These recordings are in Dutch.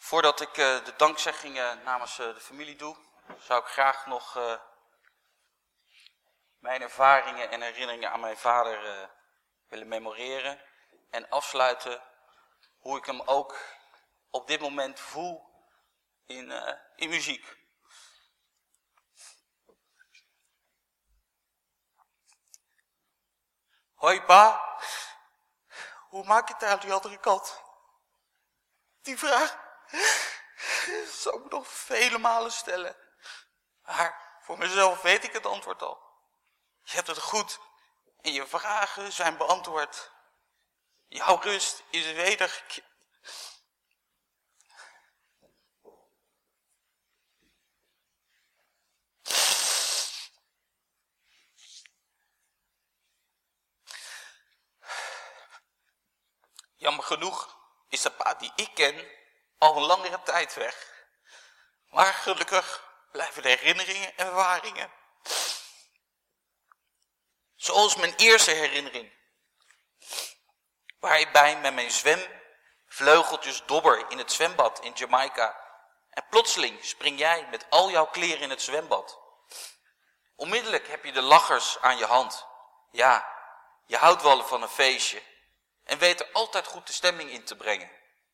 Voordat ik de dankzeggingen namens de familie doe, zou ik graag nog mijn ervaringen en herinneringen aan mijn vader willen memoreren. En afsluiten hoe ik hem ook op dit moment voel in muziek. Hoi pa, hoe maak je het aan die andere kant? Die vraag zou ik nog vele malen stellen. Maar voor mezelf weet ik het antwoord al. Je hebt het goed en je vragen zijn beantwoord. Jouw rust is wedergekeerd. Jammer genoeg is de pa die ik ken al een langere tijd weg. Maar gelukkig blijven de herinneringen en ervaringen. Zoals mijn eerste herinnering. Waar ik bij met mijn zwemvleugeltjes dobber in het zwembad in Jamaica. En plotseling spring jij met al jouw kleren in het zwembad. Onmiddellijk heb je de lachers aan je hand. Ja, je houdt wel van een feestje. En weet er altijd goed de stemming in te brengen.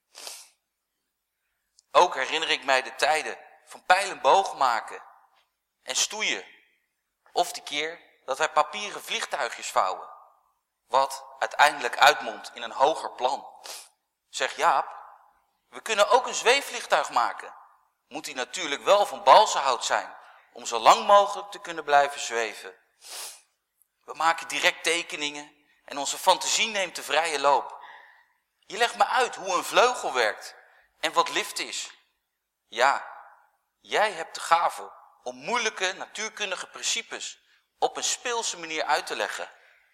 Ook herinner ik mij de tijden van pijl en boog maken en stoeien. Of de keer dat wij papieren vliegtuigjes vouwen. Wat uiteindelijk uitmondt in een hoger plan. Zeg Jaap, we kunnen ook een zweefvliegtuig maken. Moet die natuurlijk wel van balsenhout zijn, om zo lang mogelijk te kunnen blijven zweven. We maken direct tekeningen en onze fantasie neemt de vrije loop. Je legt me uit hoe een vleugel werkt en wat lift is. Ja, jij hebt de gave om moeilijke natuurkundige principes op een speelse manier uit te leggen.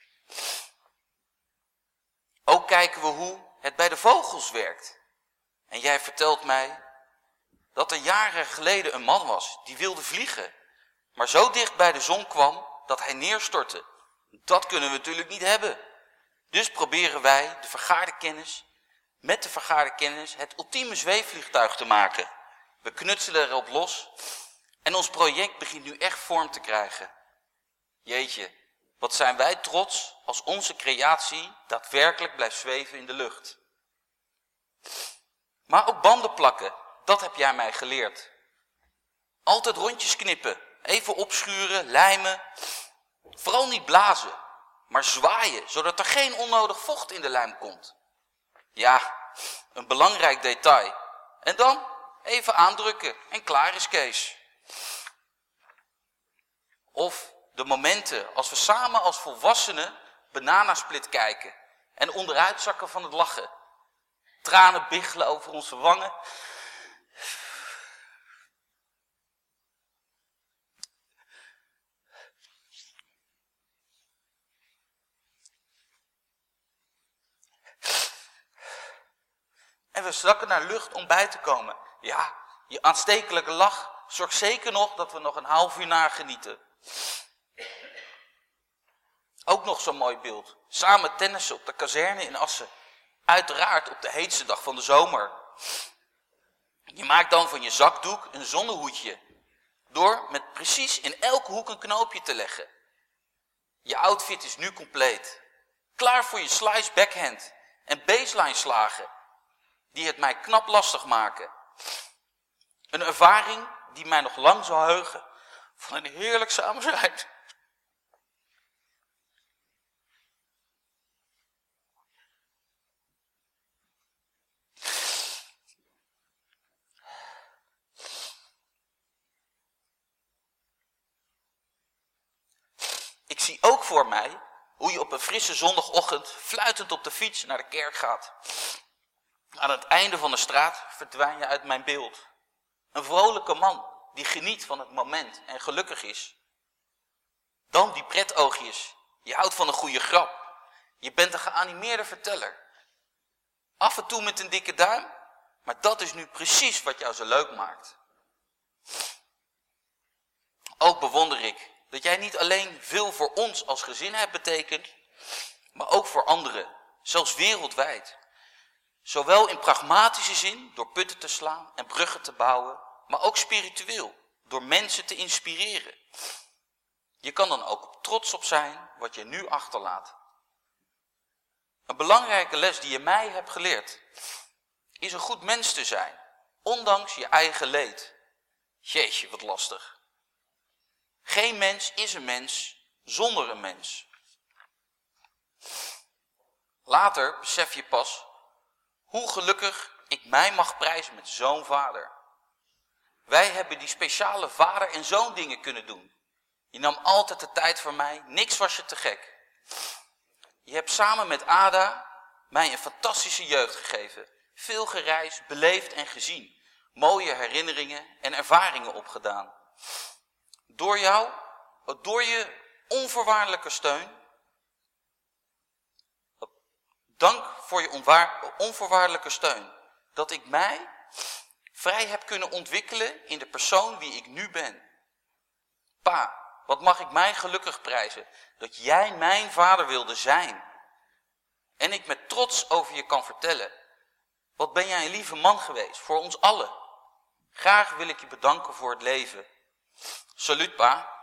Ook kijken we hoe het bij de vogels werkt. En jij vertelt mij dat er jaren geleden een man was die wilde vliegen, maar zo dicht bij de zon kwam dat hij neerstortte. Dat kunnen we natuurlijk niet hebben. Dus proberen wij met de vergaarde kennis het ultieme zweefvliegtuig te maken. We knutselen erop los en ons project begint nu echt vorm te krijgen. Jeetje, wat zijn wij trots als onze creatie daadwerkelijk blijft zweven in de lucht. Maar ook banden plakken, dat heb jij mij geleerd. Altijd rondjes knippen, even opschuren, lijmen. Vooral niet blazen, maar zwaaien, zodat er geen onnodig vocht in de lijm komt. Ja, een belangrijk detail. En dan even aandrukken en klaar is Kees. Of de momenten als we samen als volwassenen Bananasplit kijken en onderuit zakken van het lachen. Tranen biggelen over onze wangen. En we zakken naar lucht om bij te komen. Ja, je aanstekelijke lach zorgt zeker nog dat we nog een half uur nagenieten. Ook nog zo'n mooi beeld. Samen tennissen op de kazerne in Assen. Uiteraard op de heetste dag van de zomer. Je maakt dan van je zakdoek een zonnehoedje. Door met precies in elke hoek een knoopje te leggen. Je outfit is nu compleet. Klaar voor je slice backhand en baseline slagen. Die het mij knap lastig maken. Een ervaring die mij nog lang zal heugen van een heerlijk samen zijn. Ik zie ook voor mij hoe je op een frisse zondagochtend fluitend op de fiets naar de kerk gaat. Aan het einde van de straat verdwijn je uit mijn beeld. Een vrolijke man die geniet van het moment en gelukkig is. Dan die pretoogjes. Je houdt van een goede grap. Je bent een geanimeerde verteller. Af en toe met een dikke duim, maar dat is nu precies wat jou zo leuk maakt. Ook bewonder ik dat jij niet alleen veel voor ons als gezin hebt betekend, maar ook voor anderen, zelfs wereldwijd. Zowel in pragmatische zin, door putten te slaan en bruggen te bouwen, maar ook spiritueel, door mensen te inspireren. Je kan dan ook trots op zijn wat je nu achterlaat. Een belangrijke les die je mij hebt geleerd, is een goed mens te zijn, ondanks je eigen leed. Jeetje, wat lastig. Geen mens is een mens zonder een mens. Later besef je pas hoe gelukkig ik mij mag prijzen met zo'n vader. Wij hebben die speciale vader en zoon dingen kunnen doen. Je nam altijd de tijd voor mij, niks was je te gek. Je hebt samen met Ada mij een fantastische jeugd gegeven. Veel gereisd, beleefd en gezien. Mooie herinneringen en ervaringen opgedaan. Door jou, door je onvoorwaardelijke steun. Dank voor je onvoorwaardelijke steun. Dat ik mij vrij heb kunnen ontwikkelen in de persoon wie ik nu ben. Pa, wat mag ik mij gelukkig prijzen dat jij mijn vader wilde zijn. En ik met trots over je kan vertellen. Wat ben jij een lieve man geweest voor ons allen. Graag wil ik je bedanken voor het leven. Salut pa.